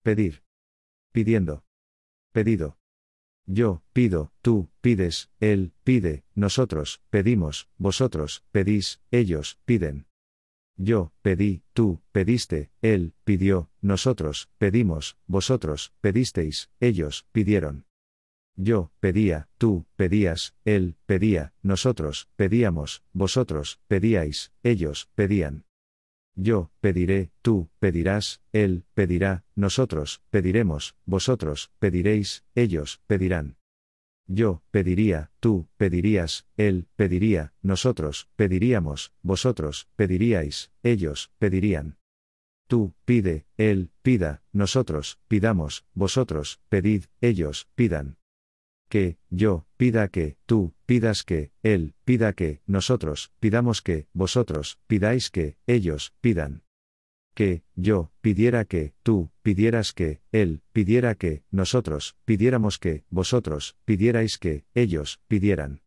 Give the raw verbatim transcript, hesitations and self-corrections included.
pedir. Pidiendo. Pedido. Yo, pido, tú, pides, él, pide, nosotros, pedimos, vosotros, pedís, ellos, piden. Yo, pedí, tú, pediste, él, pidió, nosotros, pedimos, vosotros, pedisteis, ellos, pidieron. Yo, pedía, tú, pedías, él, pedía, nosotros, pedíamos, vosotros, pedíais, ellos, pedían. Yo, pediré, tú, pedirás, él, pedirá, nosotros, pediremos, vosotros, pediréis, ellos, pedirán. Yo, pediría, tú, pedirías, él, pediría, nosotros, pediríamos, vosotros, pediríais, ellos, pedirían. Tú, pide, él, pida, nosotros, pidamos, vosotros, pedid, ellos, pidan. Que, yo, pida que, tú, pidas que, él, pida que, nosotros, pidamos que, vosotros, pidáis que, ellos, pidan. Que, yo, pidiera que, tú, pidieras que, él, pidiera que, nosotros, pidiéramos que, vosotros, pidierais que, ellos, pidieran.